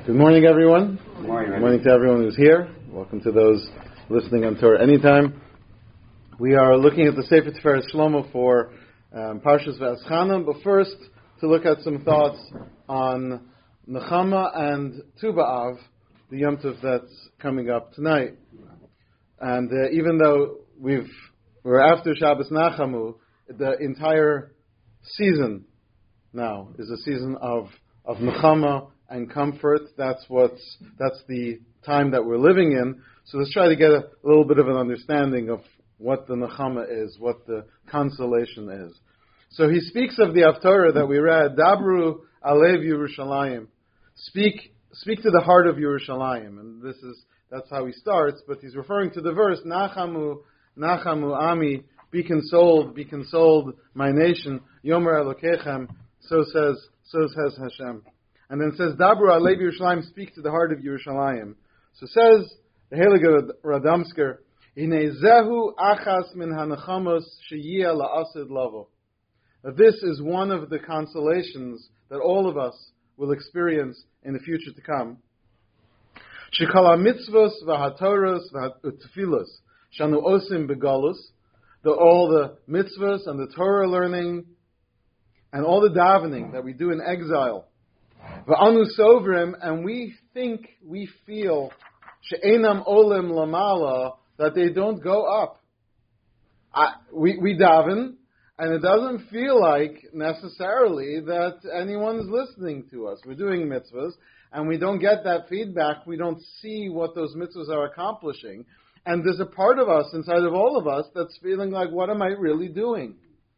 Good morning, everyone. Good morning. Good morning to everyone who's here. Welcome to those listening on Torah Anytime. We are looking at the Sefer Tiferes Shlomo for Parshas V'Eschana, but first to look at some thoughts on Nechama and Tu B'Av, the Yom Tov that's coming up tonight. And even though we're after Shabbos Nachamu, the entire season now is a season of Nechama and comfort. That's the time that we're living in. So let's try to get a little bit of an understanding of what the Nechama is, what the consolation is. So he speaks of the Haftarah that we read, Dabru Alev Yerushalayim. Speak to the heart of Yerushalayim. And that's how he starts, but he's referring to the verse, Nachamu, Nachamu Ami, be consoled, my nation, Yomer Elokechem, so says Hashem. And then says, Dabru Alev Yerushalayim, speak to the heart of Yerushalayim. So says the Heilige Radomsker, Hine zehu achas min hanachamos sheyia la'asid lavo. This is one of the consolations that all of us will experience in the future to come. Shekala mitzvos v'hatoros v'tfilos shanu osim begalus, all the mitzvos and the Torah learning and all the davening that we do in exile, v'anu sovrim, and we feel she'enam olem lamala, that they don't go up. We daven, and it doesn't feel like necessarily that anyone's listening to us. We're doing mitzvahs, and we don't get that feedback. We don't see what those mitzvahs are accomplishing. And there's a part of us, inside of all of us, that's feeling like, what am I really doing?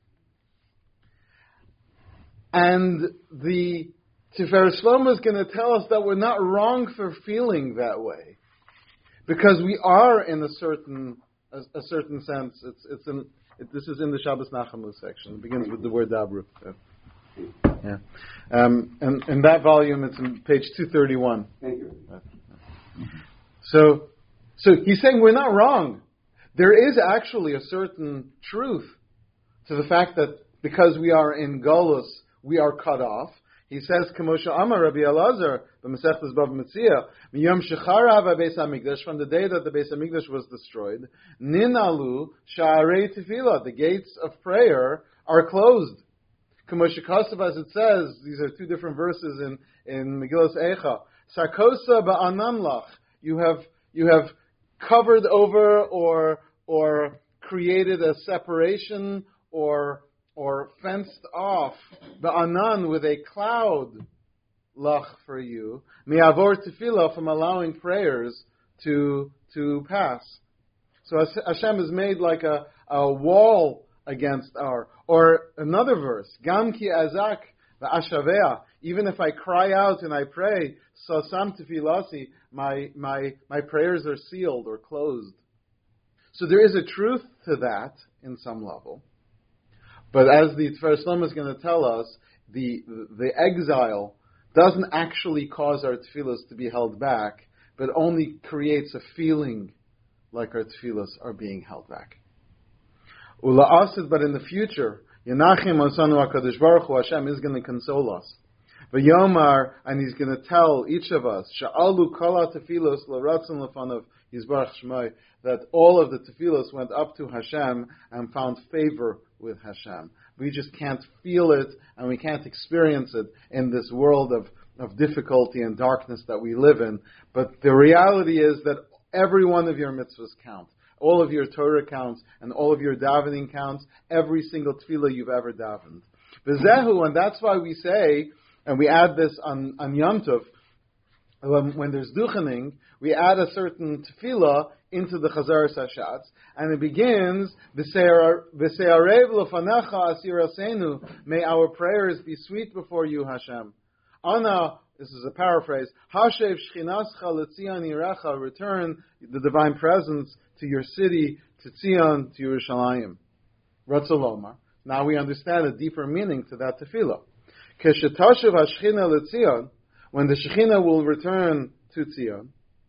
And the Tiferes Shlomo is going to tell us that we're not wrong for feeling that way. Because we are in a certain sense. This is in the Shabbos Nachamu section. It begins with the word Dabru. Yeah. And in that volume, it's in page 231. Thank you. So he's saying we're not wrong. There is actually a certain truth to the fact that because we are in Golus, we are cut off. He says, Kamosha Amar Rabbi Elazar, the Masechtas Bava Metzia, Miyom Shecharav HaBeis HaMikdash, from the day that the Beis HaMikdash was destroyed, Ninalu Sha'arei Tefillah, the gates of prayer are closed. Kamosha Kasav, as it says, these are two different verses in Megillas Eicha. Sarkosa Ba'anam Lach, you have covered over or created a separation or fenced off the anan with a cloud lach for you, mi'avor tefillah, from allowing prayers to pass. So Hashem is made like a wall against or another verse, gam ki azak v'ashavea, even if I cry out and I pray, sasam tefilasi, my prayers are sealed or closed. So there is a truth to that in some level. But as the Tiferes Shlomo is going to tell us, the exile doesn't actually cause our tefillos to be held back, but only creates a feeling like our tefillos are being held back. Ula asid, but in the future, Yenachim Osanu HaKadosh Baruch Hu, Hashem is going to console us. V'yomar, and He's going to tell each of us, Sha'alu kol tefillos l'ratzon lefanav Yizbarach Shmai, that all of the tefillos went up to Hashem and found favor with Hashem. We just can't feel it and we can't experience it in this world of difficulty and darkness that we live in. But the reality is that every one of your mitzvahs count. All of your Torah counts and all of your davening counts. Every single tefillah you've ever davened. V'zehu, and that's why we say, and we add this on Yom Tov, when there's duchening, we add a certain tefillah into the Chazaras Hashatz, and it begins, V'se'arev l'fanecha asir asenu, may our prayers be sweet before you, Hashem. Ana, this is a paraphrase, Hashev shchinascha l'tzion yirecha, return the divine presence to your city, to Tzion, to Yerushalayim. Ratzalomar. Now we understand a deeper meaning to that tefillah. Keshetashev hashchina l'tzion, when the Shekhinah will return to Tzion,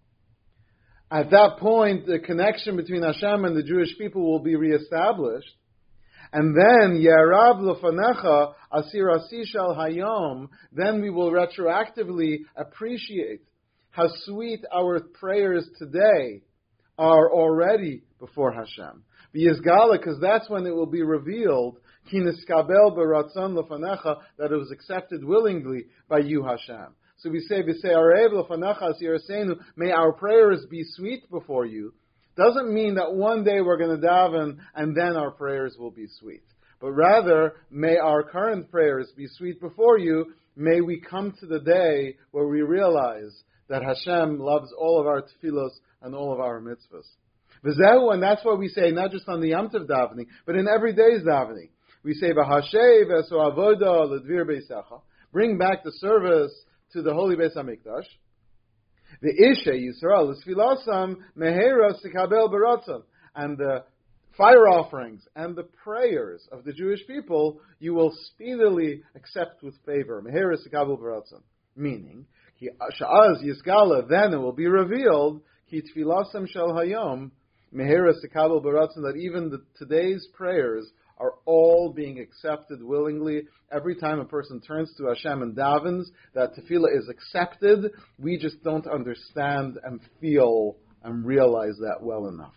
at that point, the connection between Hashem and the Jewish people will be reestablished. And then, Yarav Lefanecha Asir Asishal Hayom, then we will retroactively appreciate how sweet our prayers today are already before Hashem. V'yizgala, because that's when it will be revealed, ki niskabel beratzon lefanecha, that it was accepted willingly by you, Hashem. So we say, Arev lefanecha asiraseinu, may our prayers be sweet before you. Doesn't mean that one day we're going to daven and then our prayers will be sweet. But rather, may our current prayers be sweet before you. May we come to the day where we realize that Hashem loves all of our tefillos and all of our mitzvahs. V'zehu, and that's what we say, not just on the Yom Tov davening, but in every day's davening. We say, V'hashev esu avoda l'dvir beisecha. Bring back the service to the Holy Beis HaMikdash. The Ishe Yisrael l'sfilasam mehera sikabel baratzon. And the fire offerings and the prayers of the Jewish people, you will speedily accept with favor. Mehera sikabel baratzon. Meaning, sha'az yisgala, then it will be revealed, ki tfilasam shel hayom, mehera sikabel baratzon, that even today's prayers are all being accepted willingly. Every time a person turns to Hashem and davens, that tefillah is accepted. We just don't understand and feel and realize that well enough.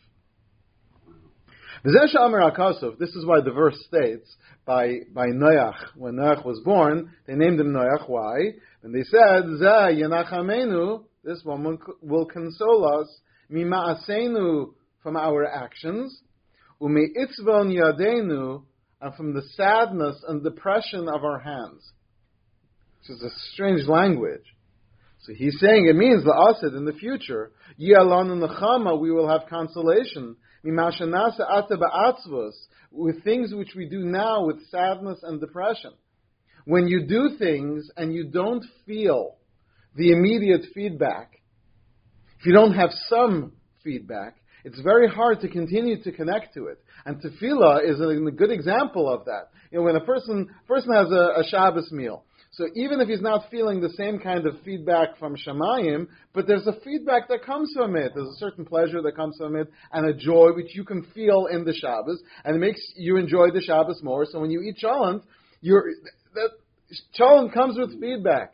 This is why the verse states, by Noach, when Noach was born, they named him Noach. Why? And they said, Zeh Yenachamenu, this one will console us, Mima'asenu, from our actions, Ume'itzvon Yadenu, and from the sadness and depression of our hands. Which is a strange language. So he's saying it means la'asid in the future, Yalon nechama, we will have consolation, Mimashanasa ata ba'atzvos, with things which we do now with sadness and depression. When you do things and you don't feel the immediate feedback, if you don't have some feedback, it's very hard to continue to connect to it. And tefillah is a good example of that. You know, when a person has a Shabbos meal, so even if he's not feeling the same kind of feedback from Shamayim, but there's a feedback that comes from it. There's a certain pleasure that comes from it, and a joy which you can feel in the Shabbos, and it makes you enjoy the Shabbos more. So when you eat cholent, that cholent comes with feedback.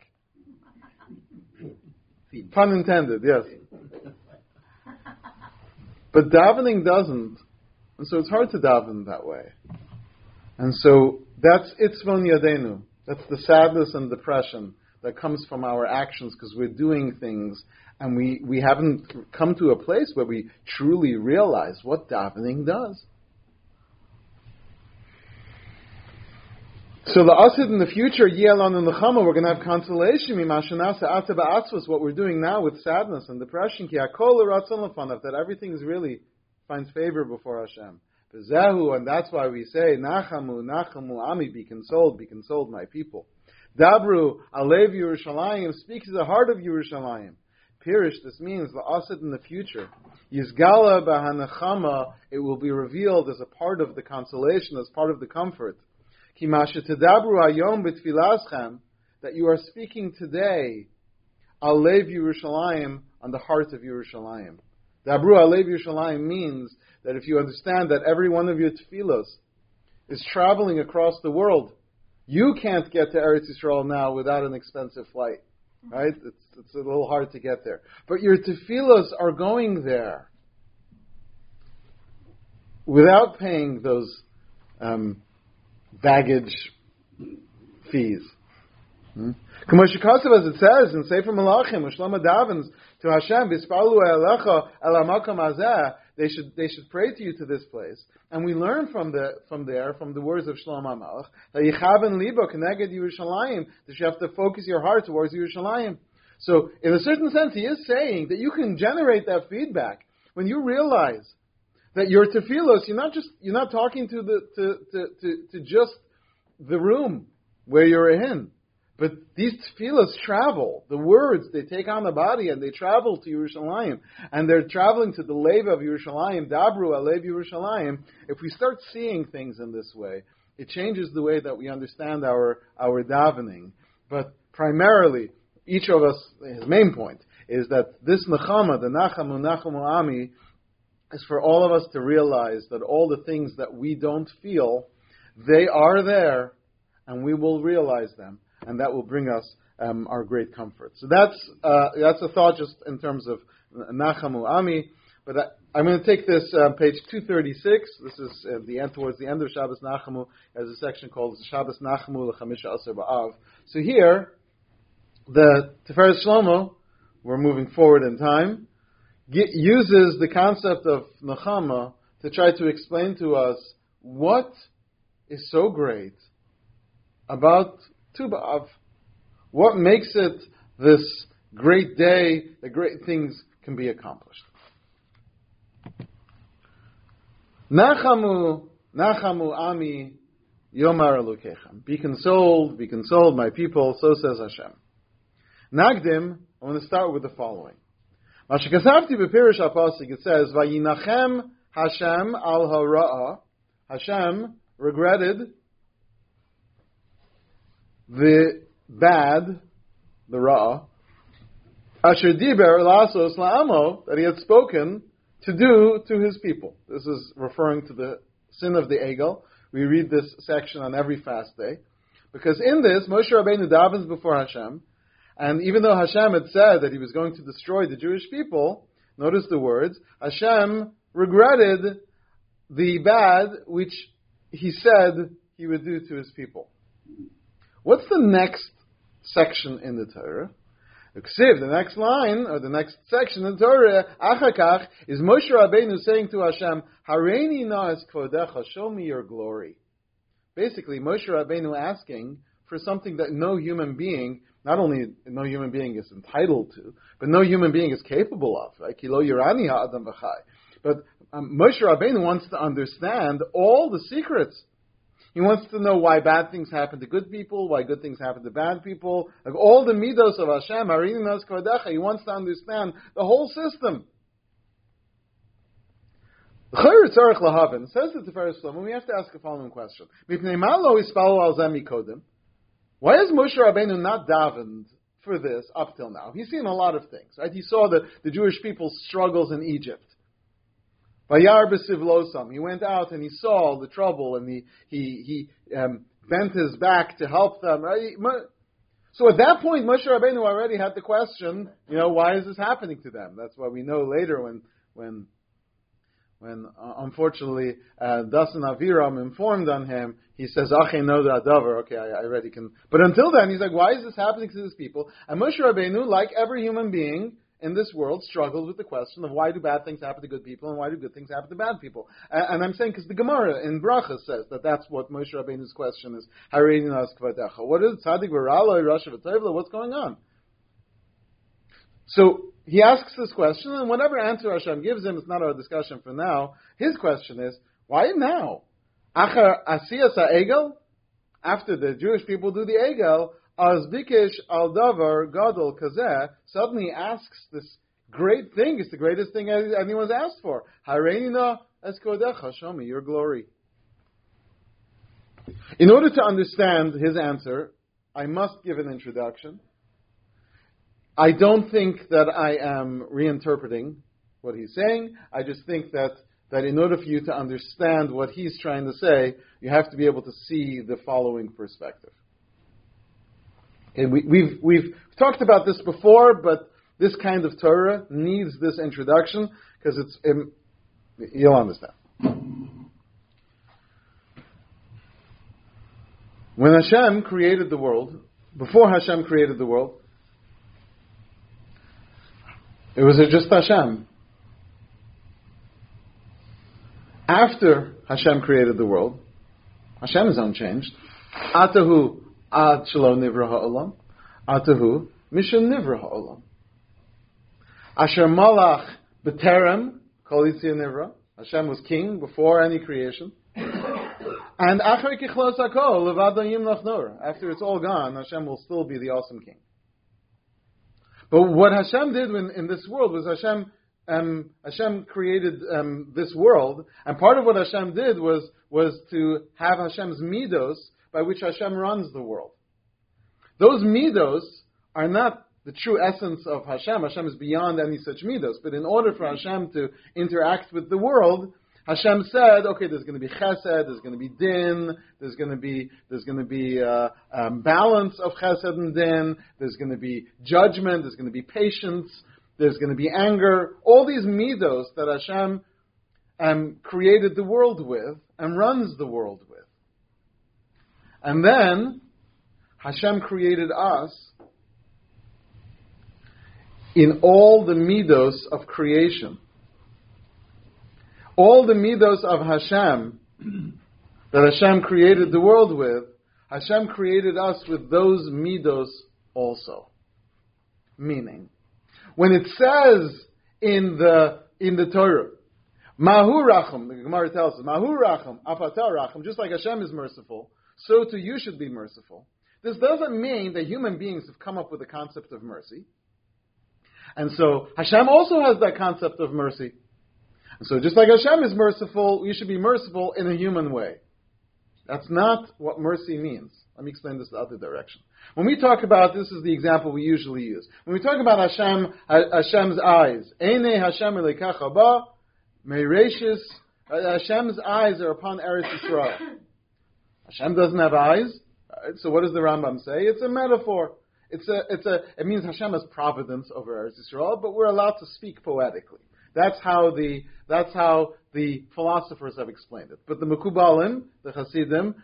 Pun intended, yes. But davening doesn't. And so it's hard to daven that way. And so that's itzvon yadenu. That's the sadness and depression that comes from our actions because we're doing things and we haven't come to a place where we truly realize what davening does. So the asid in the future, Yelon and Nechama, we're going to have consolation. What we're doing now with sadness and depression, that everything really finds favor before Hashem. And that's why we say, Nachamu, Nachamu, Ami, be consoled, my people. Dabru, Alev Yerushalayim, speak to the heart of Yerushalayim. Pirish, this means the asid in the future. Yizgala b'hanechama, it will be revealed as a part of the consolation, as part of the comfort. That you are speaking today, Alev Yerushalayim, on the heart of Yerushalayim. Dabru Alev Yerushalayim means that if you understand that every one of your tefillos is traveling across the world, you can't get to Eretz Yisrael now without an expensive flight, right? It's a little hard to get there. But your tefillos are going there without paying those baggage fees. Kamashikasav, as it says in Sefer Malachim, Shlomo davens to Hashem, Bispalu Elecha El Hamakam Hazeh, they should pray to you to this place. And we learn from the words of Shlomo HaMelech, that Yichaven Libo Keneged Yerushalayim, that you have to focus your heart towards Yerushalayim. So, in a certain sense, he is saying that you can generate that feedback when you realize that your tefillos, you're not talking to just the room where you're in, but these tefillos travel. The words, they take on the body and they travel to Yerushalayim, and they're traveling to the Lev of Yerushalayim. Dabru Alev Yerushalayim. If we start seeing things in this way, it changes the way that we understand our davening. But primarily, each of us, his main point is that this nechama, the nachamu nachamu ami, is for all of us to realize that all the things that we don't feel, they are there, and we will realize them, and that will bring us our great comfort. So that's a thought just in terms of Nachamu Ami. But I'm going to take this page 236. This is towards the end of Shabbos Nachamu. There's a section called Shabbos Nachamu L'Chamisha Asar B'Av. So here, the Tiferet Shlomo, we're moving forward in time, uses the concept of Nachama to try to explain to us what is so great about Tu B'Av. What makes it this great day that great things can be accomplished. Nachamu Ami Yomar Elokechem. Be consoled, my people, so says Hashem. Nagdim, I want to start with the following. Mashikasavti b'pirish HaPasuk, it says, Vayinachem Hashem al hara'ah. Hashem regretted the bad, the ra'ah, Asher diber lasos la'amo, that he had spoken to do to his people. This is referring to the sin of the Egel. We read this section on every fast day. Because in this, Moshe Rabbeinu davens before Hashem, and even though Hashem had said that he was going to destroy the Jewish people, notice the words, Hashem regretted the bad which he said he would do to his people. What's the next section in the Torah? The next line, or the next section in the Torah, Achakach, is Moshe Rabbeinu saying to Hashem, Hareini na es kvodecha, show me your glory. Basically, Moshe Rabbeinu asking for something that no human being, not only no human being is entitled to, but no human being is capable of. Right? Kilo yirani ha'adam b'chai. But Moshe Rabbeinu wants to understand all the secrets. He wants to know why bad things happen to good people, why good things happen to bad people. Like all the midos of Hashem, Hareini na es kvodecha, he wants to understand the whole system. Says the Tiferet Shlomo, we have to ask the following question. Why has Moshe Rabbeinu not davened for this up till now? He's seen a lot of things, right? He saw the Jewish people's struggles in Egypt. Vayar b'sivlosam. He went out and he saw the trouble and he bent his back to help them, right? So at that point, Moshe Rabbeinu already had the question, why is this happening to them? That's why we know later when unfortunately Dasan Aviram informed on him, he says, Ache no da'adavar, okay, I already can. But until then, he's like, why is this happening to these people? And Moshe Rabbeinu, like every human being in this world, struggled with the question of why do bad things happen to good people and why do good things happen to bad people. And I'm saying because the Gemara in Bracha says that's what Moshe Rabbeinu's question is. Hareini na es kvodecha. What is it? Tzadik v'raloi, Rasha v'tovla? What's going on? So he asks this question, and whatever answer Hashem gives him, it's not our discussion for now. His question is, why now? Achar asiyas ha'egel? After the Jewish people do the egel, az bikesh al davar gadol kazeh, suddenly asks this great thing. It's the greatest thing anyone's asked for. Hareini na es kvodecha, show me your glory. In order to understand his answer, I must give an introduction. I don't think that I am reinterpreting what he's saying. I just think that in order for you to understand what he's trying to say, you have to be able to see the following perspective. Okay, we've talked about this before, but this kind of Torah needs this introduction because you'll understand. When Hashem created the world, before Hashem created the world, it was just Hashem. After Hashem created the world, Hashem is unchanged. Atahu ad shelo nivra ha'olam. Atahu mishum nivra ha'olam. Asher malach b'terem kol yitzir nivra. Hashem was king before any creation. And achar kichlos hakol levad yimlach nor. After it's all gone, Hashem will still be the awesome king. But what Hashem did in this world was Hashem created this world, and part of what Hashem did was to have Hashem's midos by which Hashem runs the world. Those midos are not the true essence of Hashem. Hashem is beyond any such midos. But in order for Hashem to interact with the world, Hashem said, okay, there's going to be chesed, there's going to be din, there's going to be balance of chesed and din, there's going to be judgment, there's going to be patience, there's going to be anger. All these midos that Hashem created the world with and runs the world with. And then Hashem created us in all the midos of creation. All the midos of Hashem that Hashem created the world with, Hashem created us with those midos also. Meaning, when it says in the Torah, Mahu Racham, the Gemara tells us, Mahu Racham, Apata Racham, just like Hashem is merciful, so too you should be merciful. This doesn't mean that human beings have come up with the concept of mercy. And so Hashem also has that concept of mercy. And so just like Hashem is merciful, we should be merciful in a human way. That's not what mercy means. Let me explain this the other direction. When we talk about, this is the example we usually use. When we talk about Hashem's eyes, Einei Hashem Elikecha ba, Meireshis, Hashem's eyes are upon Eretz Yisrael. Hashem doesn't have eyes. So what does the Rambam say? It's a metaphor. It means Hashem has providence over Eretz Yisrael, but we're allowed to speak poetically. That's how the philosophers have explained it. But the Mekubalim, the Hasidim,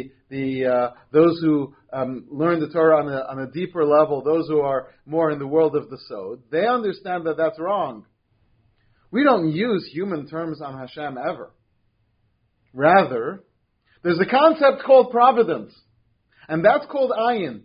those who learn the Torah on a deeper level, those who are more in the world of the Sod, they understand that that's wrong. We don't use human terms on Hashem ever. Rather, there's a concept called providence, and that's called ayin.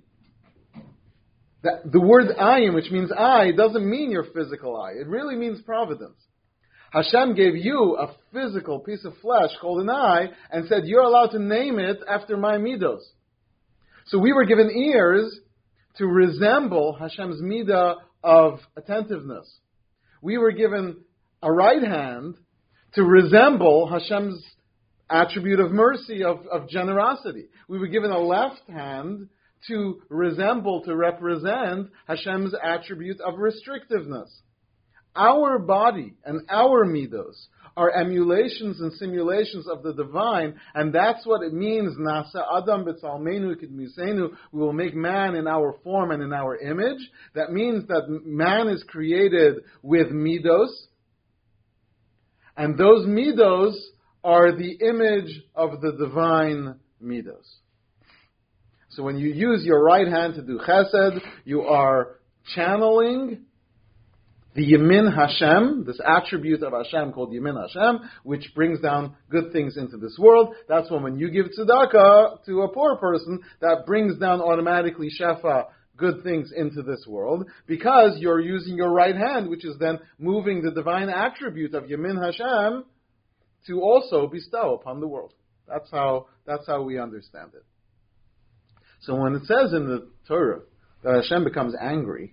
The word ayin, which means eye, doesn't mean your physical eye. It really means providence. Hashem gave you a physical piece of flesh called an eye and said, you're allowed to name it after my midos. So we were given ears to resemble Hashem's midah of attentiveness. We were given a right hand to resemble Hashem's attribute of mercy, of generosity. We were given a left hand to represent Hashem's attribute of restrictiveness. Our body and our midos are emulations and simulations of the divine, and that's what it means, Nasa Adam b'tzalmenu k'dmusenu, we will make man in our form and in our image. That means that man is created with midos, and those midos are the image of the divine midos. So when you use your right hand to do chesed, you are channeling the Yemin Hashem, this attribute of Hashem called Yemin Hashem, which brings down good things into this world. That's when you give tzedakah to a poor person, that brings down automatically shefa, good things into this world, because you're using your right hand, which is then moving the divine attribute of Yemin Hashem to also bestow upon the world. That's how we understand it. So when it says in the Torah that Hashem becomes angry,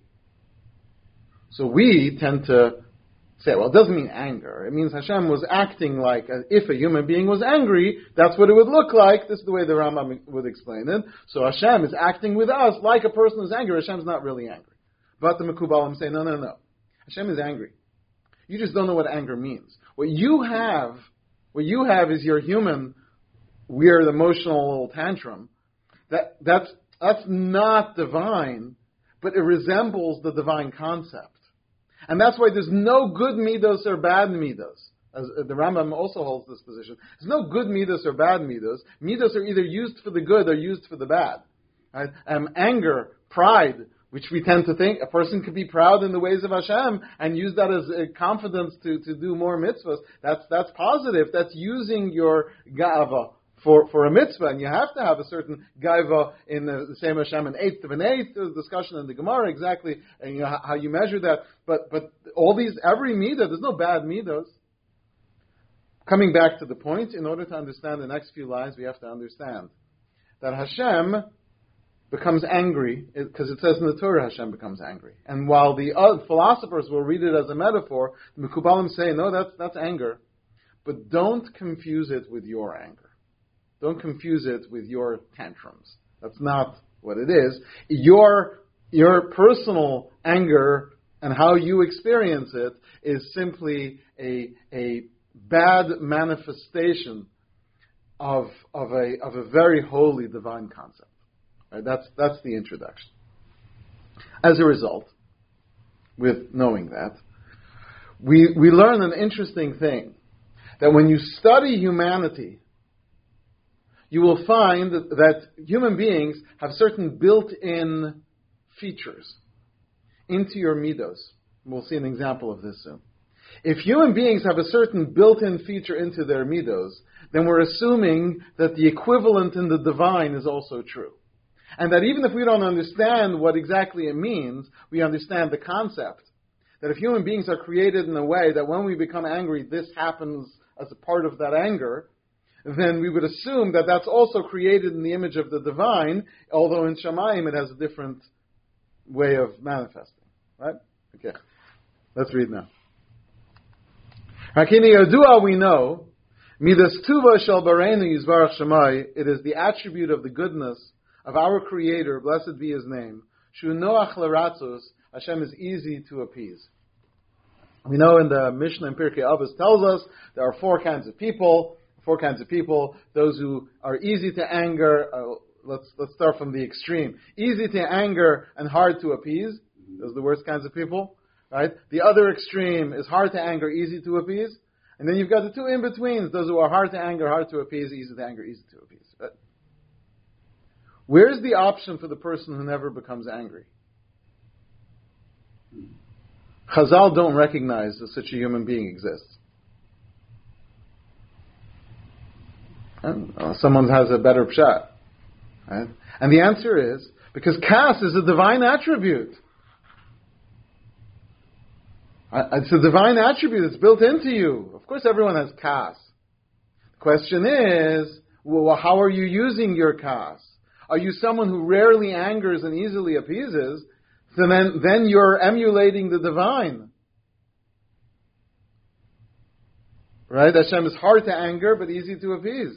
so we tend to say, well, it doesn't mean anger. It means Hashem was acting like, if a human being was angry, that's what it would look like. This is the way the Rambam would explain it. So Hashem is acting with us like a person who's angry. Hashem's not really angry. But the Mekubalim say, no. Hashem is angry. You just don't know what anger means. What you have is your human, weird, emotional little tantrum. That's not divine, but it resembles the divine concept. And that's why there's no good midos or bad midos. As the Rambam also holds this position. There's no good midos or bad midos. Midos are either used for the good or used for the bad. Right? Anger, pride, which we tend to think a person could be proud in the ways of Hashem and use that as a confidence to do more mitzvahs. That's positive. That's using your ga'ava for a mitzvah, and you have to have a certain gaiva in the same Hashem, an eighth of an eighth. There's a discussion in the Gemara exactly, and how you measure that. But all these, every midah, there's no bad midos. Coming back to the point, in order to understand the next few lines, we have to understand that Hashem becomes angry, because it says in the Torah Hashem becomes angry. And while the philosophers will read it as a metaphor, the Mekubalim say, no, that's anger. But don't confuse it with your anger. Don't confuse it with your tantrums. That's not what it is. Your personal anger and how you experience it is simply a bad manifestation of a very holy divine concept. Right? That's the introduction. As a result, with knowing that, we learn an interesting thing, that when you study humanity, you will find that human beings have certain built-in features into your midos. We'll see an example of this soon. If human beings have a certain built-in feature into their midos, then we're assuming that the equivalent in the divine is also true. And that even if we don't understand what exactly it means, we understand the concept. That if human beings are created in a way that when we become angry, this happens as a part of that anger, then we would assume that that's also created in the image of the divine, although in Shamayim it has a different way of manifesting. Right? Okay. Let's read now. Hakini Yadua, we know, Midas Tuva Shel Bareinu Yizbarach Shemai, it is the attribute of the goodness of our Creator, blessed be His name. Shu Noach Leratzos, Hashem is easy to appease. We know in the Mishnah in Pirkei Avos tells us there are four kinds of people. Those who are easy to anger. Let's start from the extreme. Easy to anger and hard to appease. Those are the worst kinds of people. Right? The other extreme is hard to anger, easy to appease. And then you've got the two in-betweens, those who are hard to anger, hard to appease, easy to anger, easy to appease. But where's the option for the person who never becomes angry? Chazal don't recognize that such a human being exists. Someone has a better pshat. Right? And the answer is, because kas is a divine attribute. It's a divine attribute. It's built into you. Of course, everyone has kas. The question is, well, how are you using your kas? Are you someone who rarely angers and easily appeases? So then you're emulating the divine. Right? Hashem is hard to anger, but easy to appease.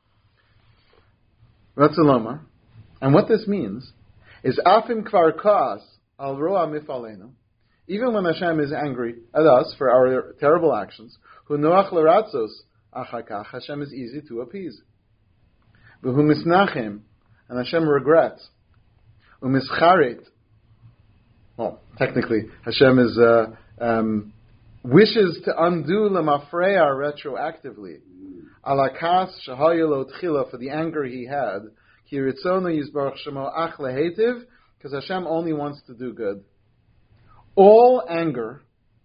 Ratzaloma. And what this means is, Afim kvar kas al roa mifalenu. Even when Hashem is angry at us for our terrible actions, hu noach leratzos achakach, Hashem is easy to appease. V'hu misnachim, and Hashem regrets. Umischarit, well, technically, Hashem is wishes to undo lemafreya retroactively. Alakas shahayelo tchila, for the anger he had. Ki ritzonu yizbarach shemo ach lehetiv, because Hashem only wants to do good. All anger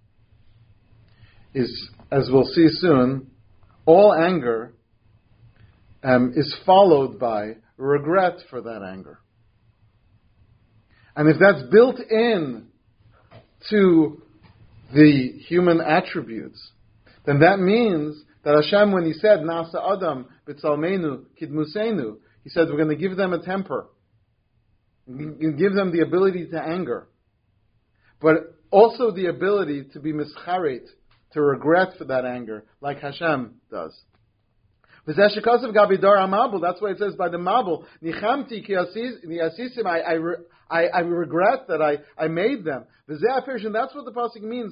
is, as we'll see soon, all anger is followed by regret for that anger. And if that's built in to the human attributes, then that means that Hashem, when He said, Nasa Adam b'tzalmeinu kidmusenu, He said, we're going to give them a temper. You give them the ability to anger. But also the ability to be mischarit, to regret for that anger, like Hashem does. That's why it says by the Mabul, Nichamti ki asisim, I regret that I made them. That's what the pasuk means.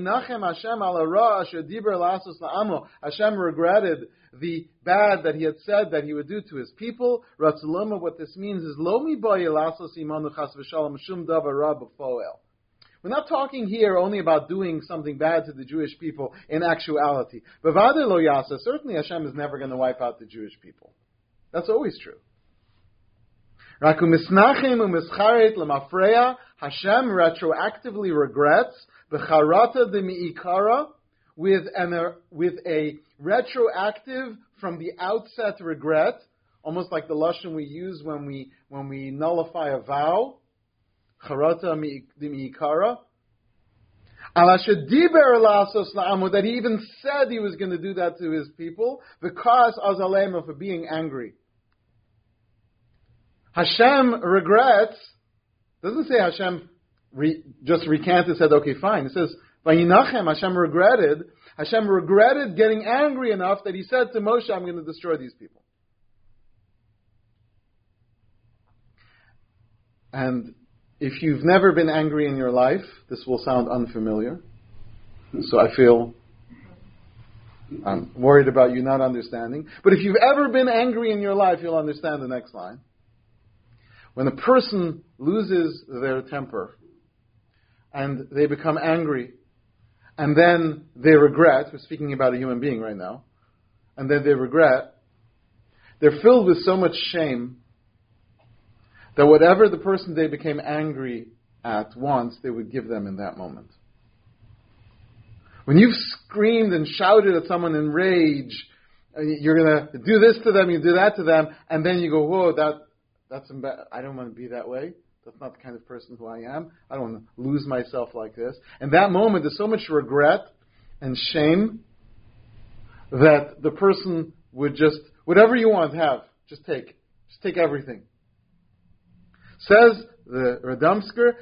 Hashem regretted the bad that He had said that He would do to His people. Ratzaloma, what this means is, Lomi lasos imanu chas v'shalom shum davar ra b'foel. We're not talking here only about doing something bad to the Jewish people in actuality. B'vadei lo yasa, certainly Hashem is never going to wipe out the Jewish people. That's always true. Raku misnachim u'mischaret lemafreya, Hashem retroactively regrets b'charata demi'ikara, with a retroactive from the outset regret, almost like the lashon we use when we nullify a vow. Charata mi'ikara. That he even said he was going to do that to his people. Because azalema, for being angry. Hashem regrets. Doesn't say Hashem just recanted, said, okay, fine. It says, Vayinachem, Hashem regretted getting angry enough that he said to Moshe, I'm going to destroy these people. And if you've never been angry in your life, this will sound unfamiliar. So I feel I'm worried about you not understanding. But if you've ever been angry in your life, you'll understand the next line. When a person loses their temper and they become angry and then they regret, we're speaking about a human being right now, and then they regret, they're filled with so much shame that whatever the person they became angry at wants, they would give them in that moment. When you've screamed and shouted at someone in rage, you're going to do this to them, you do that to them, and then you go, whoa, that's I don't want to be that way. That's not the kind of person who I am. I don't want to lose myself like this. And that moment, there's so much regret and shame that the person would just, whatever you want to have, just take. Just take everything. Says the Radomsker,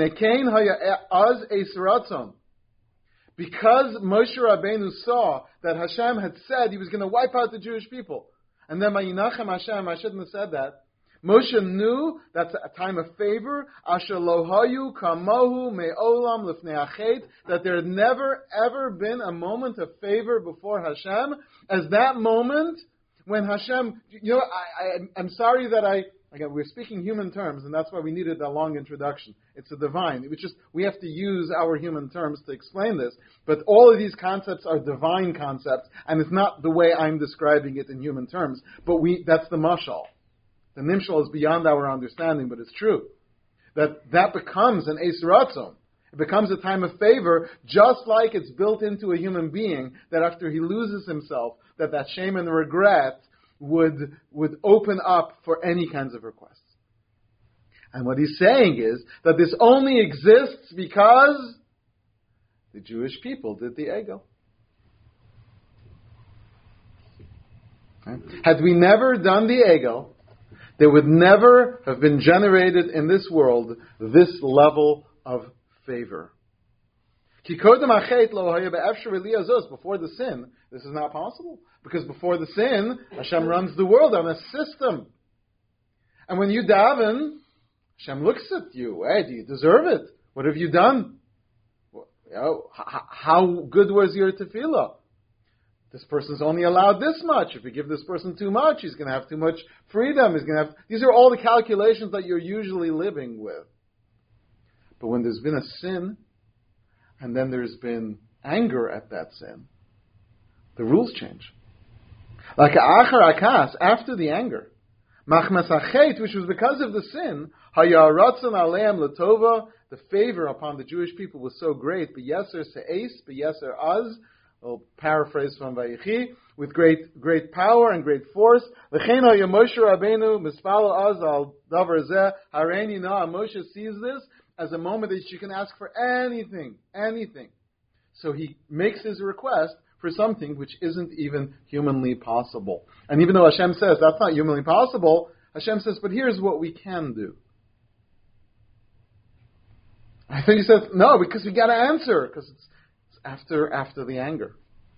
because Moshe Rabbeinu saw that Hashem had said he was going to wipe out the Jewish people, and then Vayinachem Hashem, I shouldn't have said that. Moshe knew that's a time of favor. Asher lo hayu kamohu me'olam lifnei achet, that there had never ever been a moment of favor before Hashem as that moment when Hashem. You know, I'm sorry that again, we're speaking human terms, and that's why we needed a long introduction. It's a divine. We have to use our human terms to explain this. But all of these concepts are divine concepts, and it's not the way I'm describing it in human terms. But that's the mashal. The nimshal is beyond our understanding, but it's true. That becomes an Eis Ratzon. It becomes a time of favor, just like it's built into a human being, that after he loses himself, that shame and regret would open up for any kinds of requests. And what he's saying is that this only exists because the Jewish people did the ego. Okay? Had we never done the ego, there would never have been generated in this world this level of favor. Before the sin, this is not possible. Because before the sin, Hashem runs the world on a system. And when you daven, Hashem looks at you. Hey, do you deserve it? What have you done? How good was your tefillah? This person's only allowed this much. If you give this person too much, he's going to have too much freedom. These are all the calculations that you're usually living with. But when there's been a sin, and then there's been anger at that sin, the rules change. Like achar akas, after the anger, machmas achet, which was because of the sin, hayaratzon aleim latova, the favor upon the Jewish people was so great, beyeser se'es, beyeser az, I'll paraphrase from Vayichi, with great power and great force. V'chein haya Moshe Rabbeinu mispal az al davar zeh hareini na. Moshe sees this as a moment that you can ask for anything. So he makes his request for something which isn't even humanly possible. And even though Hashem says that's not humanly possible, Hashem says, but here's what we can do. I think he says, no, because we got to answer, because it's after the anger.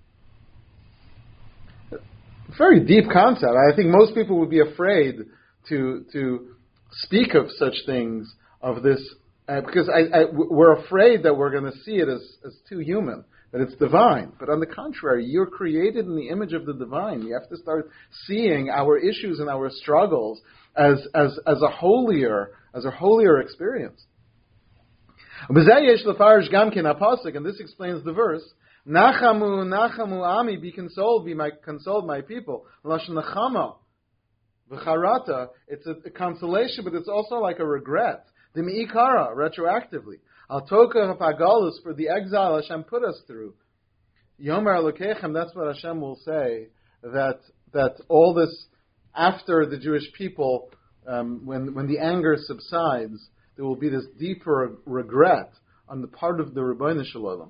Very deep concept. I think most people would be afraid to speak of such things, of this, because we're afraid that we're going to see it as too human, that it's divine. But on the contrary, you're created in the image of the divine. You have to start seeing our issues and our struggles as a holier experience. And this explains the verse, Nachamu, Nachamu Ami, be consoled my people. Lashon Nachama, V'charata, it's a consolation, but it's also like a regret. The Mi'ikara, retroactively. Al Toka Hapagalus, for the exile Hashem put us through. Yomer Elokechem, that's what Hashem will say, that all this, after the Jewish people, when the anger subsides, there will be this deeper regret on the part of the Rebbeinu Shalom.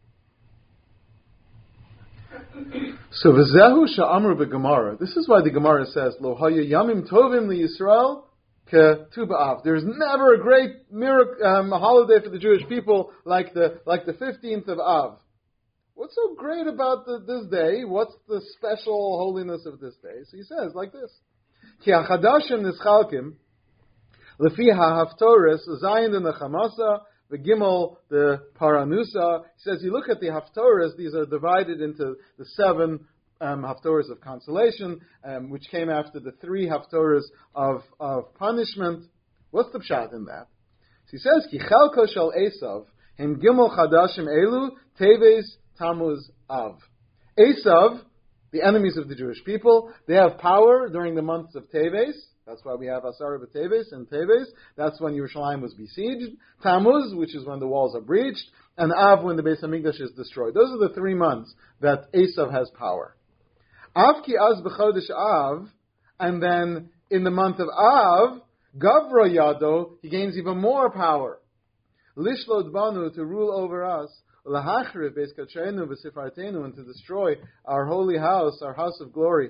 So v'zehu sha'amru b'Gemara. This is why the Gemara says, Lo haya yamim tovim liYisrael ke Tu b'Av. There's never a great holiday for the Jewish people like the 15th of Av. What's so great about this day? What's the special holiness of this day? So he says like this: Ki hachadashim nischalkim. Lefi ha'haftoris, Zayin the Nechamasa, the Gimel, the Paranusa. He says, you look at the Haftorahs, these are divided into the 7 Haftorahs of consolation, which came after the 3 Haftorahs of punishment. What's the pshat in that? So he says, Ki chelko shel Esav, him Gimel Chadashim Elu, Teves Tammuz Av. Esav, the enemies of the Jewish people, they have power during the months of Teves. That's why we have Asara B'Teves and Teves. That's when Yerushalayim was besieged. Tammuz, which is when the walls are breached. And Av, when the Beis Hamikdash is destroyed. Those are the 3 months that Esav has power. Av ki az b'chodesh Av, and then in the month of Av, Gavra Yado, he gains even more power. Lishlod Banu, to rule over us. L'hachriv Beis Kachenu v'Sifartenu, and to destroy our holy house, our house of glory.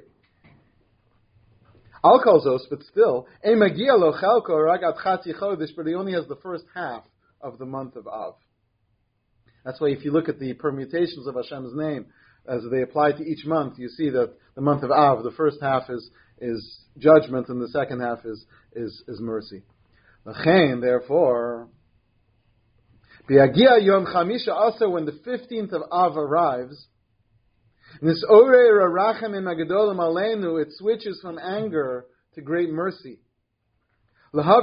Al Kolzos, but still, but he only has the first half of the month of Av. That's why if you look at the permutations of Hashem's name, as they apply to each month, you see that the month of Av, the first half is judgment, and the second half is mercy. Therefore, Biagia Yom Chamisha, also when the 15th of Av arrives, it switches from anger to great mercy. And so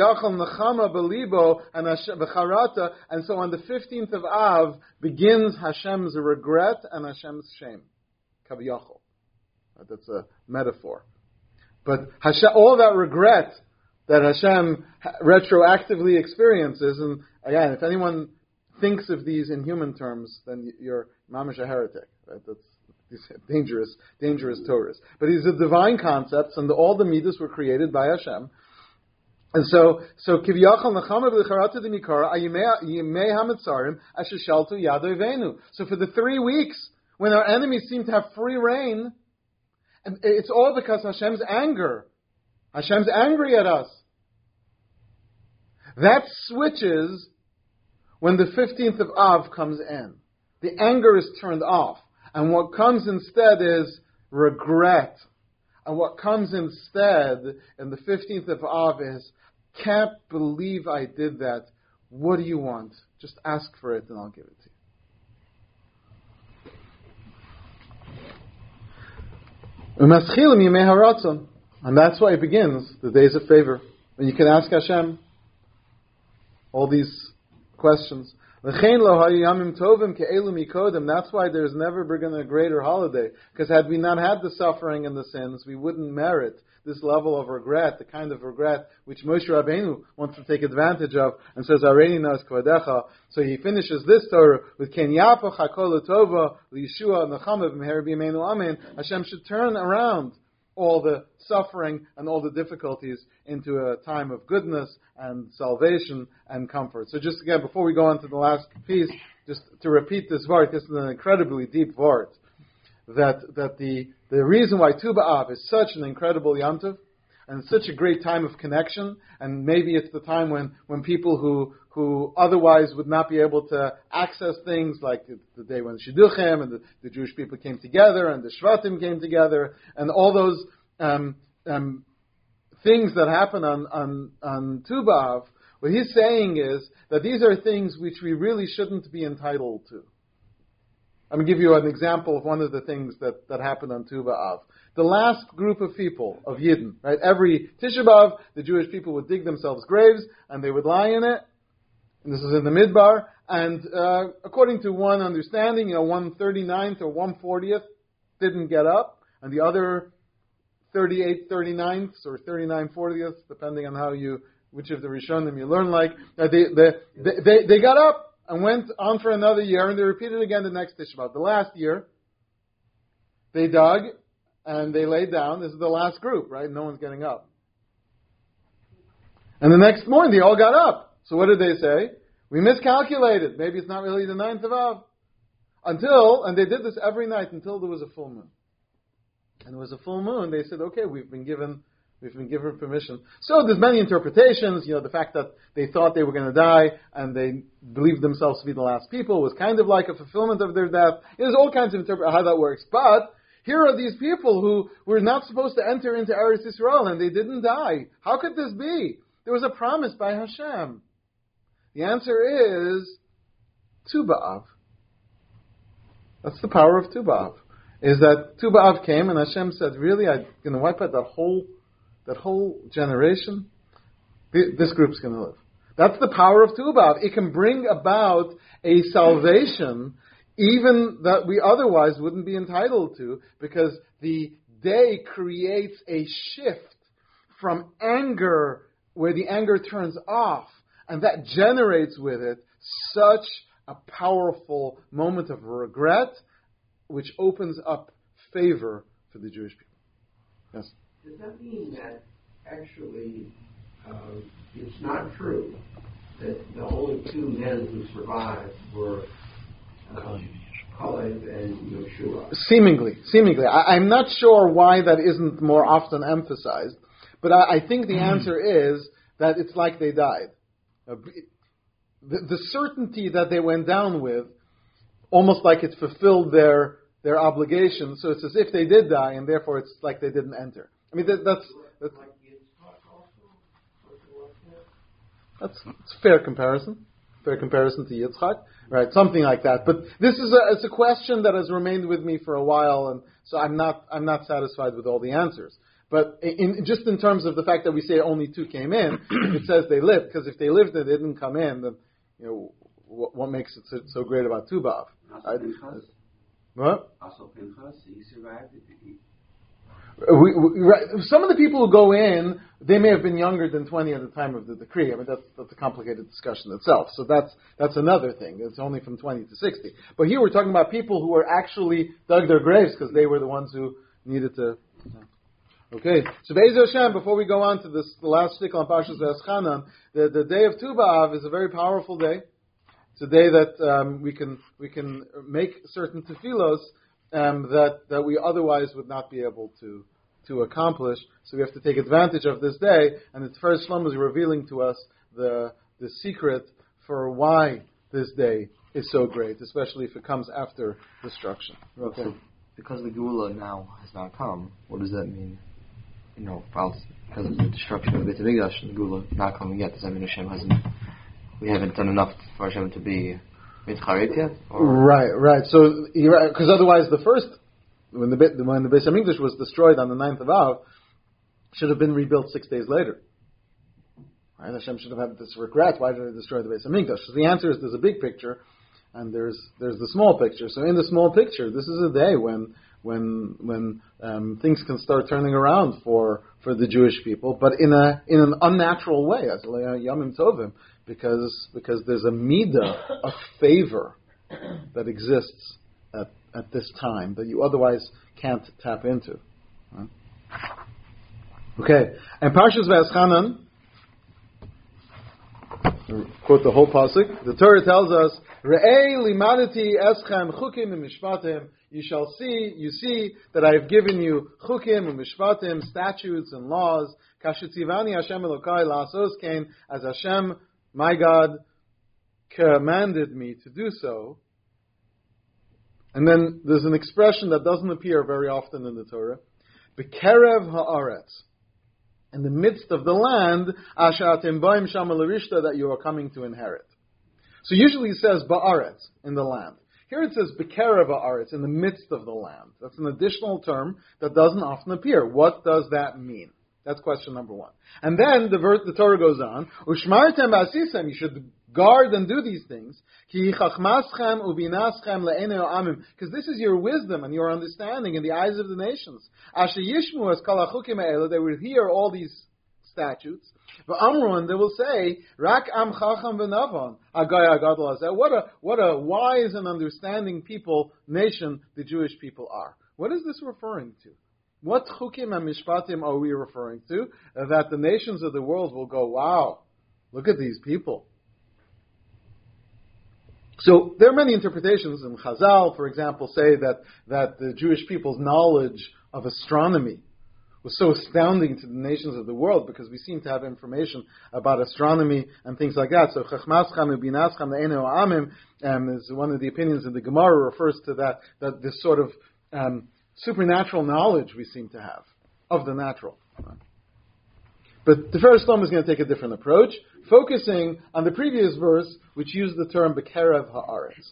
on the 15th of Av begins Hashem's regret and Hashem's shame. Kaviyachol. That's a metaphor. But all that regret that Hashem retroactively experiences, and again, if anyone thinks of these in human terms, then you're mamash a heretic. Right? That's dangerous Torahs. But these are divine concepts, and all the midas were created by Hashem. And so kiviyachal nachama b'lecharata demikara ayimei hametzarim asher shaltu yado venu. So for the 3 weeks when our enemies seem to have free reign, and it's all because Hashem's anger. Hashem's angry at us. That switches when the 15th of Av comes in. The anger is turned off. And what comes instead is regret. And what comes instead in the 15th of Av is, can't believe I did that. What do you want? Just ask for it and I'll give it to you. And that's why it begins, the days of favor. When you can ask Hashem all these questions. That's why there's never been a greater holiday. Because had we not had the suffering and the sins, we wouldn't merit this level of regret, the kind of regret which Moshe Rabbeinu wants to take advantage of, and says, Areini nas kvadecha. So he finishes this Torah with Ken Yapach HaKol Tova L'Yeshua Nechama B'Meher B'Yameinu Amen. Hashem should turn around all the suffering and all the difficulties into a time of goodness and salvation and comfort. So just again, before we go on to the last piece, just to repeat this vart, this is an incredibly deep vart, that the reason why Tu B'Av is such an incredible Yom Tov, and such a great time of connection, and maybe it's the time when people who otherwise would not be able to access things, like the day when Shidduchim and the Jewish people came together, and the Shvatim came together, and all those things that happen on Tu B'Av. What he's saying is that these are things which we really shouldn't be entitled to. I'm going to give you an example of one of the things that happened on Tu B'Av. The last group of people, of Yidden, right? Every Tisha B'Av, the Jewish people would dig themselves graves, and they would lie in it. And this is in the Midbar. And according to one understanding, 139th or 140th didn't get up, and the other 38 39ths or 39 40ths, depending on which of the Rishonim you learn like, they got up and went on for another year, and they repeated again the next Tisha B'Av. The last year, they dug, and they laid down. This is the last group, right? No one's getting up. And the next morning, they all got up. So what did they say? We miscalculated. Maybe it's not really the 9th of Av. And they did this every night until there was a full moon. And there was a full moon, they said, okay, we've been given permission. So there's many interpretations. The fact that they thought they were going to die and they believed themselves to be the last people was kind of like a fulfillment of their death. There's all kinds of interpretations how that works. But here are these people who were not supposed to enter into Eretz Yisrael and they didn't die. How could this be? There was a promise by Hashem. The answer is Tu B'Av. That's the power of Tu B'Av. Is that Tu B'Av came and Hashem said, really, I'm going to wipe out that whole generation? This group's going to live. That's the power of Tu B'Av. It can bring about a salvation even that we otherwise wouldn't be entitled to, because the day creates a shift from anger, where the anger turns off, and that generates with it such a powerful moment of regret, which opens up favor for the Jewish people. Yes? Does that mean that actually it's not true that the only two men who survived were Kalev and Yeshua? Seemingly. I'm not sure why that isn't more often emphasized, but I think the answer is that it's like they died. The certainty that they went down with, almost like it fulfilled their obligation, so it's as if they did die, and therefore it's like they didn't enter. I mean, that's a fair comparison. Fair comparison to Yitzchak, right? Something like that. But this is it's a question that has remained with me for a while, and so I'm not satisfied with all the answers. But just in terms of the fact that we say only two came in, it says they lived, because if they lived and they didn't come in, then what makes it so great about Tu B'Av? What? Also Pinchas, he survived. Some of the people who go in, they may have been younger than 20 at the time of the decree. I mean, that's a complicated discussion itself. So that's another thing. It's only from 20 to 60. But here we're talking about people who were actually dug their graves because they were the ones who needed to. Okay. So Be'ez Hashem, before we go on to the last shtickle on Parshas V'Eschanan, the day of Tu B'Av is a very powerful day. It's a day that we can make certain tefillos that we otherwise would not be able to accomplish. So we have to take advantage of this day. And the first Shlomo is revealing to us the secret for why this day is so great, especially if it comes after destruction. Okay. So because the Geula now has not come, what does that mean? Because of the destruction of the Beit HaMikdash and the Geula not coming yet, does that mean we haven't done enough for Hashem to be Mitcharet yet? Right. So, because otherwise the first, when the Beit HaMikdash was destroyed on the 9th of Av, should have been rebuilt 6 days later. Right? Hashem should have had this regret. Why did they destroy the Beit HaMikdash? So the answer is there's a big picture, and there's the small picture. So in the small picture, this is a day when things can start turning around for the Jewish people, but in an unnatural way, as Yamim Tovim, because there's a midah of favor that exists at this time that you otherwise can't tap into. Right? Okay, and Parshas V'Eschanan, quote the whole pasuk. The Torah tells us, "Re'ei limadati eschem chukim u'mishpatim." You see that I have given you chukim and mishpatim, statutes and laws. Kashitzivani Hashem Elokai la'asos kain, as Hashem, my God, commanded me to do so. And then there's an expression that doesn't appear very often in the Torah. B'kerev ha'aretz. In the midst of the land, asher atem ba'im shama l'rishta, that you are coming to inherit. So usually it says ba'aretz, in the land. Here it says b'kerev ha'aretz, in the midst of the land. That's an additional term that doesn't often appear. What does that mean? That's question number one. And then the Torah goes on, Ushmartem ba'asisem, you should guard and do these things, ki chachmaschem ubinaschem le'enei amim, because this is your wisdom and your understanding in the eyes of the nations. Asher yishmu es kol hachukim ha'elu, they will hear all these statutes. V'amru, they will say, Rak am chacham v'navon, Hagai hagadol hazeh. What a wise and understanding nation the Jewish people are. What is this referring to? What chukim and mishpatim are we referring to? That the nations of the world will go, wow, look at these people. So there are many interpretations, and Chazal, for example, say that the Jewish people's knowledge of astronomy was so astounding to the nations of the world because we seem to have information about astronomy and things like that. So Chachmascham ubinascham le'enei amim is one of the opinions in the Gemara, refers to that this sort of supernatural knowledge we seem to have of the natural. But the Tiferes Shlomo is going to take a different approach, focusing on the previous verse, which used the term Bekerev Haaretz.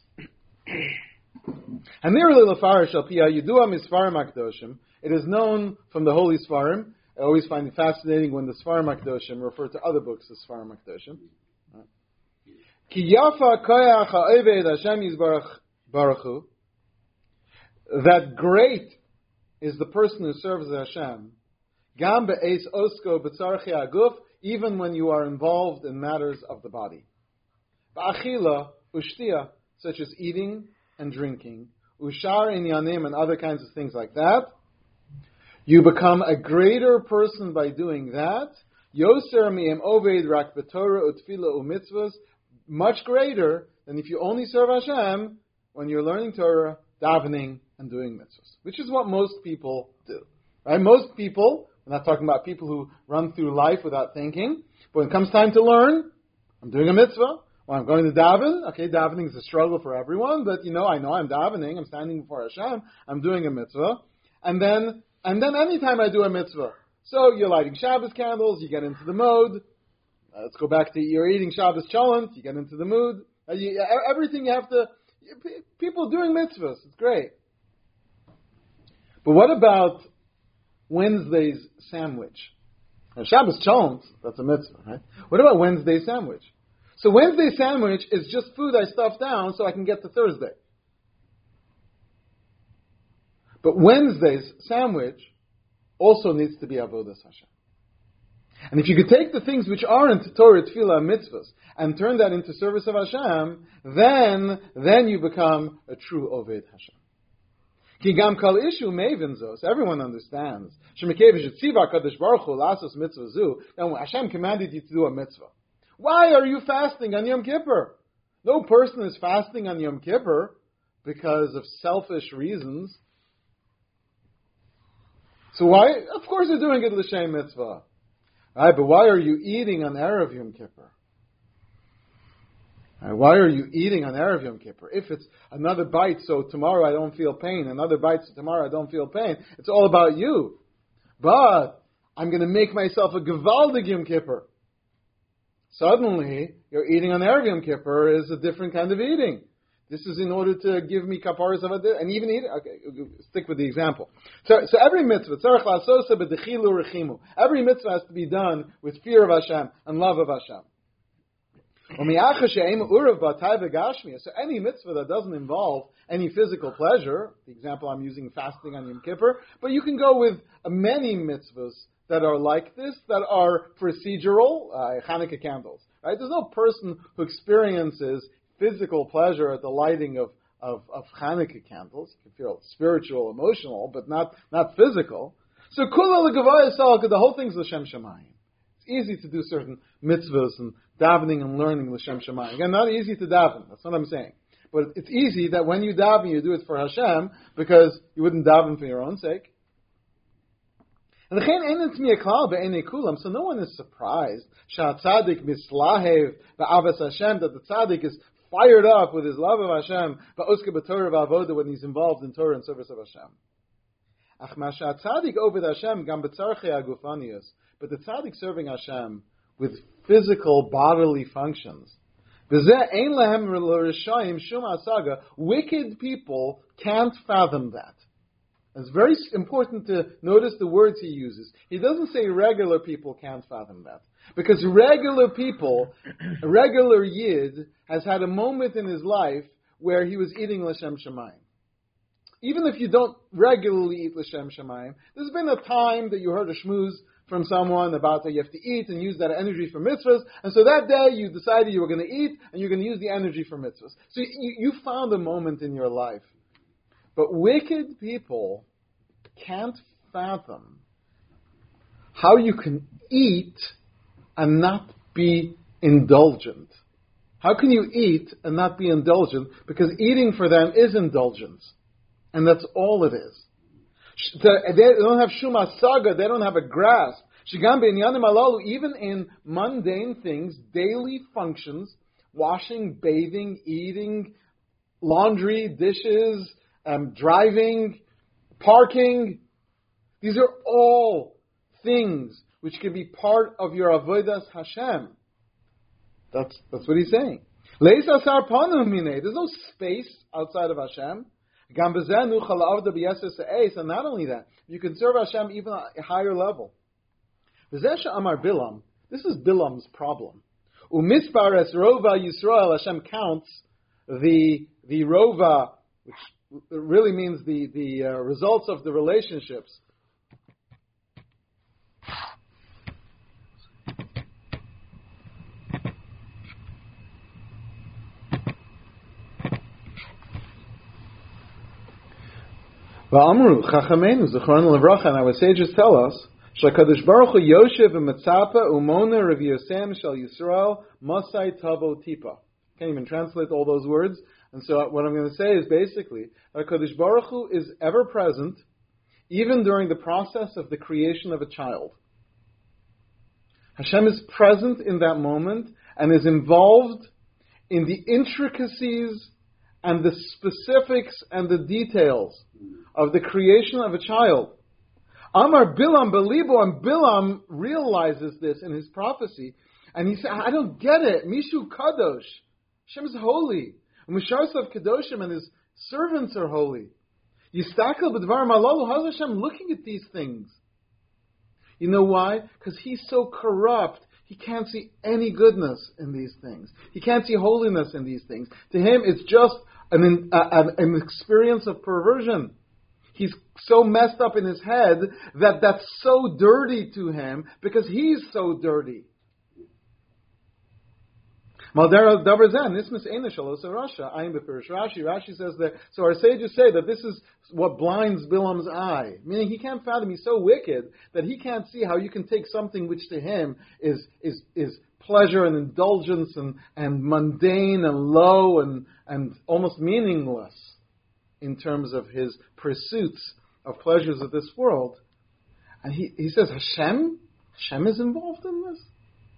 It is known from the Holy Sfarim. I always find it fascinating when the Sfarim HaKadoshim refer to other books as Sfarim HaKadoshim. Ki yafa koyach ha'oved Hashem yizbarach baruch hu, that great is the person who serves Hashem, gam be'es osko b'tzarchi haguf, even when you are involved in matters of the body. Ba'achila ushtia, such as eating and drinking, ushar inyanim and other kinds of things like that. You become a greater person by doing that. Yoser mi'em oved rak b'torah utfila u'mitzvahs, much greater than if you only serve Hashem when you're learning Torah, davening, and doing mitzvahs, which is what most people do. Right? Most people, we're not talking about people who run through life without thinking, but when it comes time to learn, I'm doing a mitzvah. Well, I'm going to daven. Okay, davening is a struggle for everyone, but I know I'm davening. I'm standing before Hashem. I'm doing a mitzvah, and then anytime I do a mitzvah, so you're lighting Shabbos candles, you get into the mode. Let's go back to you're eating Shabbos cholent, you get into the mood. Everything you have to. People doing mitzvahs, it's great. But what about Wednesday's sandwich? Now, Shabbos cholent, that's a mitzvah, right? What about Wednesday's sandwich? So Wednesday's sandwich is just food I stuff down so I can get to Thursday. But Wednesday's sandwich also needs to be avodas Hashem. And if you could take the things which aren't Torah, Tefillah, mitzvahs, and turn that into service of Hashem, then you become a true Oved Hashem. Ki gam kol ishu mevin zos. Everyone understands. Shemikevish etziva kadosh baruch hu lasos mitzvah zu. Now Hashem commanded you to do a mitzvah. Why are you fasting on Yom Kippur? No person is fasting on Yom Kippur because of selfish reasons. So why? Of course you're doing it l'shem mitzvah. Right, but why are you eating on Erev Yom Kippur? Right, why are you eating on Erev Yom Kippur? If it's another bite, so tomorrow I don't feel pain, another bite, so tomorrow I don't feel pain, it's all about you. But I'm going to make myself a Gevaldig Yom Kippur. Suddenly, you're eating on Erev Yom Kippur is a different kind of eating. This is in order to give me kaparas of it, and even eat it. Okay, stick with the example. So every mitzvah, every mitzvah has to be done with fear of Hashem and love of Hashem. So any mitzvah that doesn't involve any physical pleasure, the example I'm using, fasting on Yom Kippur, but you can go with many mitzvahs that are like this, that are procedural, Hanukkah candles. Right? There's no person who experiences physical pleasure at the lighting of Hanukkah candles. You can feel spiritual, emotional, but not physical. So the whole thing's l'shem shamayim. It's easy to do certain mitzvahs and davening and learning l'shem shamayim. Again, not easy to daven. That's what I'm saying. But it's easy that when you daven, you do it for Hashem because you wouldn't daven for your own sake. And so no one is surprised that the tzaddik is fired up with his love of Hashem, when he's involved in Torah and service of Hashem. But the tzaddik serving Hashem with physical bodily functions, wicked people can't fathom that. It's very important to notice the words he uses. He doesn't say regular people can't fathom that. Because regular people, a regular Yid, has had a moment in his life where he was eating L'Shem Shamayim. Even if you don't regularly eat L'Shem Shamayim, there's been a time that you heard a shmooze from someone about how you have to eat and use that energy for mitzvahs, and so that day you decided you were going to eat and you're going to use the energy for mitzvahs. So you found a moment in your life. But wicked people can't fathom how you can eat and not be indulgent. How can you eat and not be indulgent? Because eating for them is indulgence. And that's all it is. They don't have shuma saga, they don't have a grasp. Even in mundane things, daily functions, washing, bathing, eating, laundry, dishes, driving, parking, these are all things which can be part of your avodas Hashem. That's what he's saying. There's no space outside of Hashem. And not only that, you can serve Hashem even at a higher level. This is Bilam's problem. Umispares Rova Yisrael, Hashem counts the Rova, which really means the results of the relationships. Va'amru Chachamenu Zechron Levracha, and our sages tell us, Shakadosh Baruch Hu Yoshev v'Metzapa Umona Rav Yosem Shal Yisrael Masai Tavo Tipa. Can't even translate all those words. And so what I'm going to say is basically, HaKadosh Baruch Hu is ever present, even during the process of the creation of a child. Hashem is present in that moment and is involved in the intricacies and the specifics and the details of the creation of a child. Amar Bilam Belibo, and Bilam realizes this in his prophecy, and he said, I don't get it. Mishu Kadosh. Hashem is holy. Musharsav Kadoshim, and his servants are holy. Yistakel B'dvar Malalu. How's Hashem looking at these things? You know why? Because he's so corrupt. He can't see any goodness in these things. He can't see holiness in these things. To him, it's just an experience of perversion. He's so messed up in his head that that's so dirty to him because he's so dirty. Rashi says that, so our sages say that this is what blinds Bilam's eye. Meaning he can't fathom, he's so wicked that he can't see how you can take something which to him is pleasure and indulgence and mundane and low and almost meaningless in terms of his pursuits of pleasures of this world. And he says, Hashem is involved in this?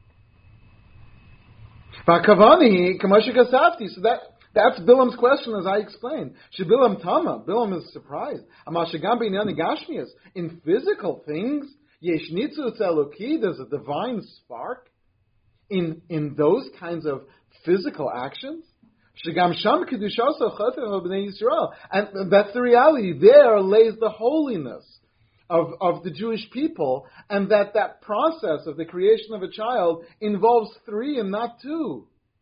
So that's Bilam's question, as I explained. Bilam Tama, Bilam is surprised. In physical things, there's a divine spark in those kinds of physical actions. And that's the reality. There lays the holiness of the Jewish people, and that process of the creation of a child involves three and not two.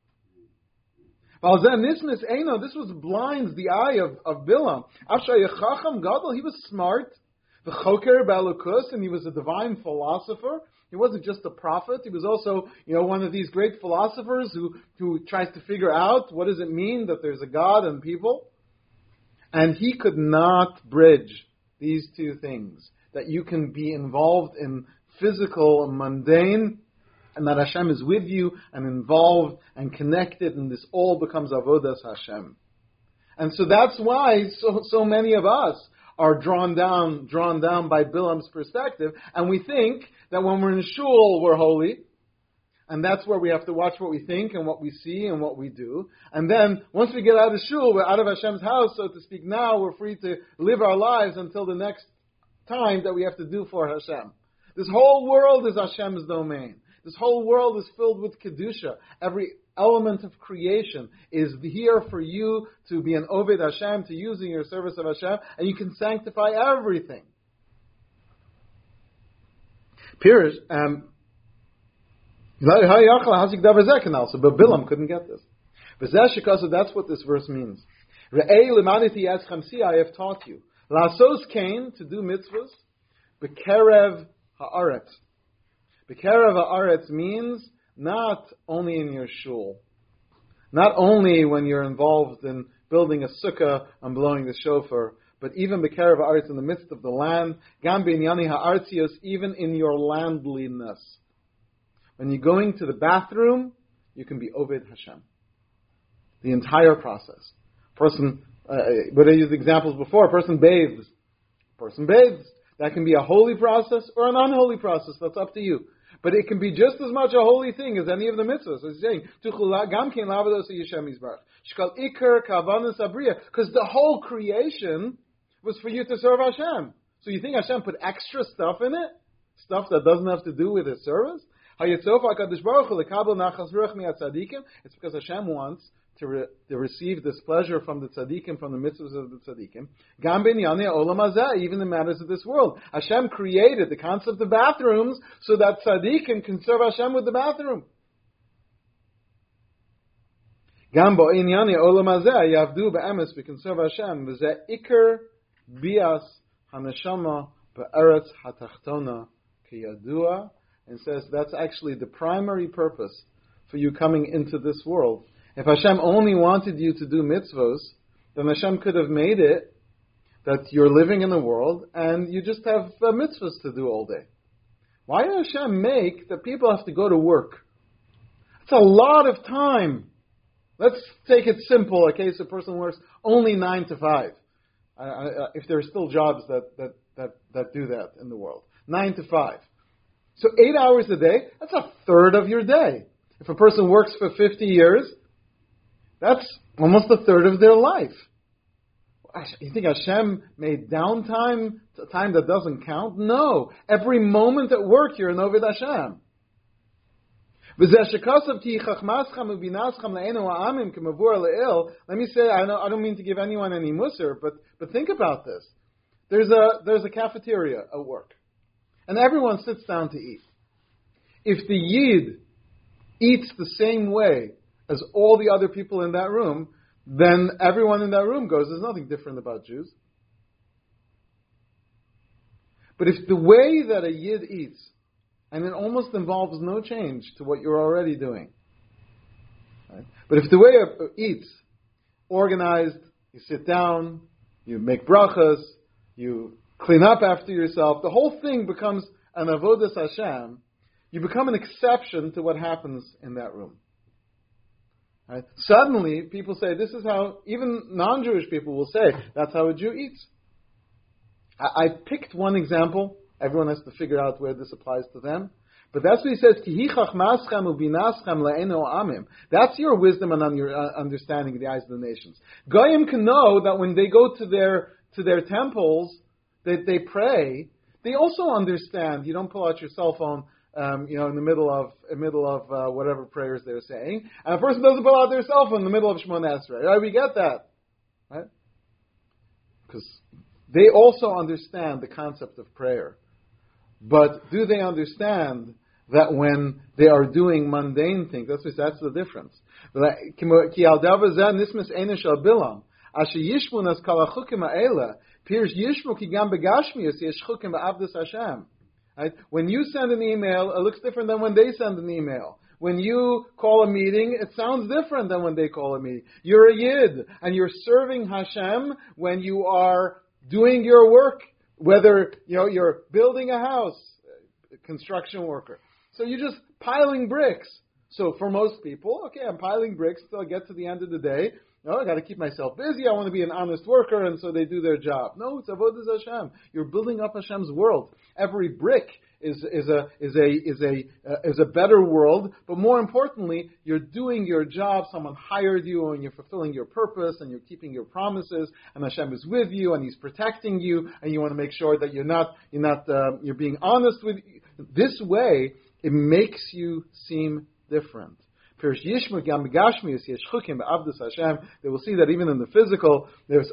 This was blinds the eye of Bilam. He was smart, and he was a divine philosopher. He wasn't just a prophet. He was also, one of these great philosophers who tries to figure out what does it mean that there's a God and people. And he could not bridge these two things. That you can be involved in physical and mundane, and that Hashem is with you and involved and connected, and this all becomes avodas Hashem. And so that's why so many of us are drawn down by Bilam's perspective, and we think that when we're in shul, we're holy, and that's where we have to watch what we think and what we see and what we do. And then once we get out of shul, we're out of Hashem's house, so to speak. Now we're free to live our lives until the next time that we have to do for Hashem. This whole world is Hashem's domain. This whole world is filled with Kedusha. Every element of creation is here for you to be an Oved Hashem, to use in your service of Hashem, and you can sanctify everything. Pirish, but Bilam couldn't get this. That's what this verse means. I have taught you. Lasos came to do mitzvahs. Bekerev haaretz. Bekerev haaretz means not only in your shul, not only when you're involved in building a sukkah and blowing the shofar, but even bekerev haaretz, in the midst of the land. Gam b'inyani ha'artzios, even in your landliness. When you're going to the bathroom, you can be Oved Hashem. The entire process. Person. But I used examples before. A person bathes. That can be a holy process or an unholy process. That's up to you. But it can be just as much a holy thing as any of the mitzvahs. So he's saying, because the whole creation was for you to serve Hashem. So you think Hashem put extra stuff in it? stuff that doesn't have to do with his service. It's because Hashem wants to receive this pleasure from the tzaddikim, from the mitzvahs of the tzaddikim. Even in matters of this world. Hashem created the concept of bathrooms so that tzaddikim can serve Hashem with the bathroom. We can serve Hashem. Ikar bias haneshama be'eretz hatachtona kiyadua, and says that's actually the primary purpose for you coming into this world. If Hashem only wanted you to do mitzvos, then Hashem could have made it that you're living in the world and you just have mitzvahs to do all day. Why did Hashem make that people have to go to work? It's a lot of time. Let's take it simple. A case a person works only 9 to 5. If there are still jobs that do that in the world. 9 to 5. So 8 hours a day, that's a third of your day. If a person works for 50 years, that's almost a third of their life. You think Hashem made downtime, time that doesn't count? No. Every moment at work, you're an Oved Hashem. Let me say, I don't mean to give anyone any musar, but think about this. There's a cafeteria at work, and everyone sits down to eat. If the Yid eats the same way as all the other people in that room, then everyone in that room goes, there's nothing different about Jews. But if the way that a Yid eats, and it almost involves no change to what you're already doing. Right? But if the way it eats, organized, you sit down, you make brachas, you clean up after yourself, the whole thing becomes an avodas Hashem. You become an exception to what happens in that room. Right? Suddenly, people say, this is how, even non-Jewish people will say, that's how a Jew eats. I picked one example. Everyone has to figure out where this applies to them. But that's what he says, that's your wisdom and your understanding in the eyes of the nations. Goyim can know that when they go to their temples, that they pray, they also understand. You don't pull out your cell phone in the middle of whatever prayers they're saying. And a person doesn't pull out their cell phone in the middle of Shemona Esrei. Right? We get that. Right? Because they also understand the concept of prayer. But do they understand that when they are doing mundane things, that's the difference. Right? When you send an email, it looks different than when they send an email. When you call a meeting, it sounds different than when they call a meeting. You're a Yid, and you're serving Hashem when you are doing your work. Whether you're building a house, construction worker. So you're just piling bricks. So for most people, okay, I'm piling bricks till I get to the end of the day. No, I got to keep myself busy. I want to be an honest worker, and so they do their job. No, it's avodas Hashem. You're building up Hashem's world. Every brick is a better world. But more importantly, you're doing your job. Someone hired you, and you're fulfilling your purpose, and you're keeping your promises. And Hashem is with you, and He's protecting you, and you want to make sure that you're being honest with you. This way, it makes you seem different. They will see that even in the physical, there's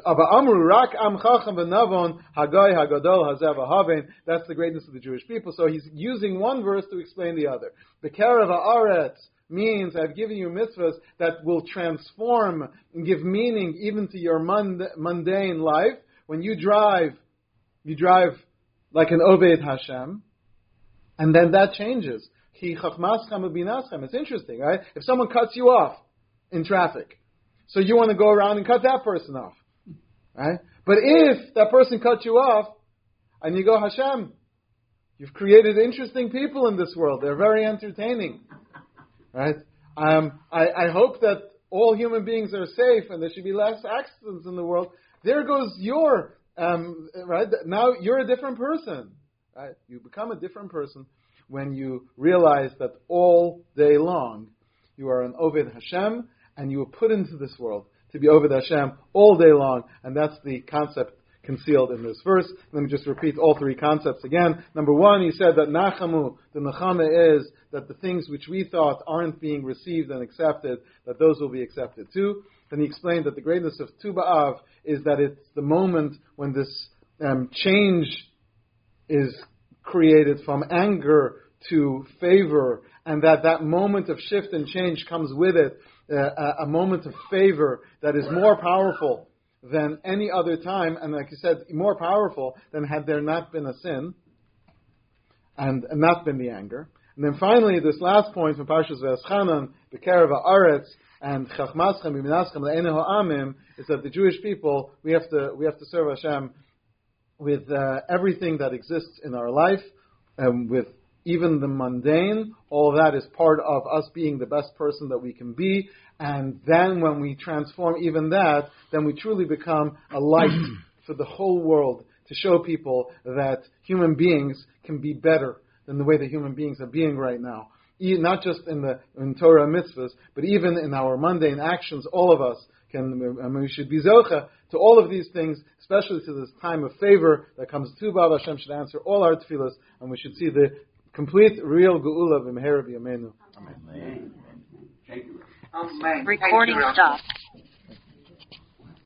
that's the greatness of the Jewish people. So he's using one verse to explain the other. The Karav Haaretz means I've given you mitzvahs that will transform and give meaning even to your mundane life. When you drive like an Oved Hashem, and then that changes. It's interesting, right? If someone cuts you off in traffic, so you want to go around and cut that person off, right? But if that person cut you off, and you go, Hashem, you've created interesting people in this world. They're very entertaining, right? I hope that all human beings are safe and there should be less accidents in the world. There goes your, right? Now you're a different person, right? You become a different person when you realize that all day long you are an Oved Hashem and you were put into this world to be Oved Hashem all day long, and that's the concept concealed in this verse. Let me just repeat all three concepts again. Number one, he said that Nachamu, the Nechama is that the things which we thought aren't being received and accepted, that those will be accepted too. Then he explained that the greatness of Tu B'Av is that it's the moment when this change is created from anger to favor, and that moment of shift and change comes with it a moment of favor that is more powerful than any other time, and like you said, more powerful than had there not been a sin and not been the anger. And then finally, this last point from Parshas V'Eschanan, B'Kerev Ha'aretz, and Chachmaschem B'Minaschem Le'enei Ha'amim, is that the Jewish people, we have to serve Hashem with everything that exists in our life, with even the mundane. All of that is part of us being the best person that we can be. And then when we transform even that, then we truly become a light for the whole world, to show people that human beings can be better than the way that human beings are being right now. Not just in Torah mitzvahs, but even in our mundane actions, all of us we should be zocha to all of these things, especially to this time of favor that comes to B'Av. Hashem should answer all our tefillas, and we should see the complete, real geula v'meher b'yameinu. Amen. Thank you. Recording stopped.